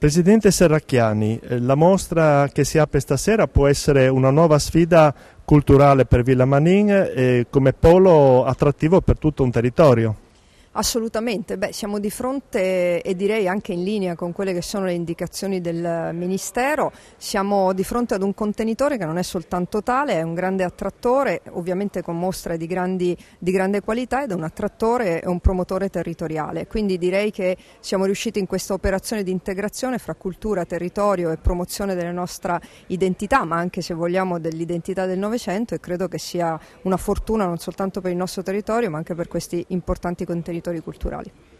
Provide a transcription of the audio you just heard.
Presidente Serracchiani, la mostra che si apre stasera può essere una nuova sfida culturale per Villa Manin come polo attrattivo per tutto un territorio. Assolutamente, siamo di fronte e direi anche in linea con quelle che sono le indicazioni del Ministero, siamo di fronte ad un contenitore che non è soltanto tale, è un grande attrattore, ovviamente con mostre di grande qualità ed è un attrattore e un promotore territoriale, quindi direi che siamo riusciti in questa operazione di integrazione fra cultura, territorio e promozione della nostra identità, ma anche se vogliamo dell'identità del Novecento, e credo che sia una fortuna non soltanto per il nostro territorio ma anche per questi importanti contenitori culturali.